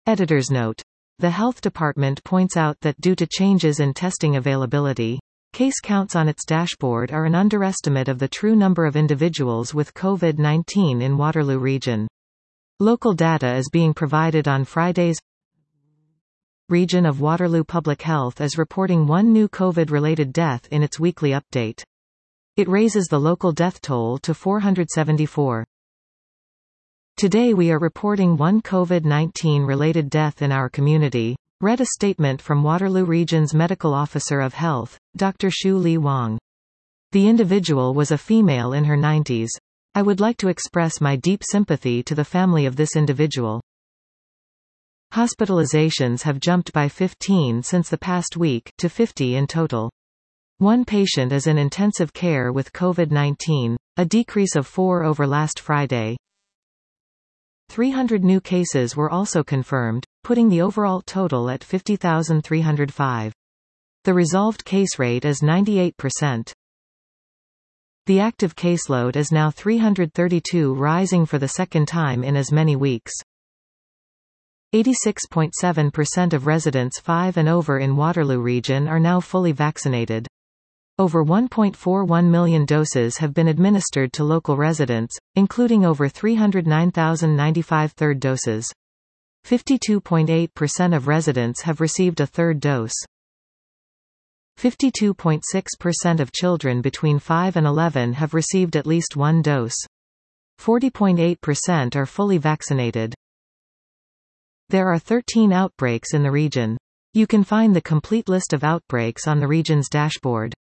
Editor's note. The Health Department points out that due to changes in testing availability, case counts on its dashboard are an underestimate of the true number of individuals with COVID-19 in Waterloo Region. Local data is being provided on Fridays. Region of Waterloo Public Health is reporting one new COVID-related death in its weekly update. It raises the local death toll to 474. Today we are reporting one COVID-19 related death in our community, read a statement from Waterloo Region's Medical Officer of Health, Dr. Shu Li Wang. The individual was a female in her 90s. I would like to express my deep sympathy to the family of this individual. Hospitalizations have jumped by 15 since the past week, to 50 in total. One patient is in intensive care with COVID-19, a decrease of 4 over last Friday. 300 new cases were also confirmed, putting the overall total at 50,305. The resolved case rate is 98%. The active caseload is now 332, rising for the second time in as many weeks. 86.7% of residents 5 and over in Waterloo Region are now fully vaccinated. Over 1.41 million doses have been administered to local residents, including over 309,095 third doses. 52.8% of residents have received a third dose. 52.6% of children between 5 and 11 have received at least one dose. 40.8% are fully vaccinated. There are 13 outbreaks in the region. You can find the complete list of outbreaks on the region's dashboard.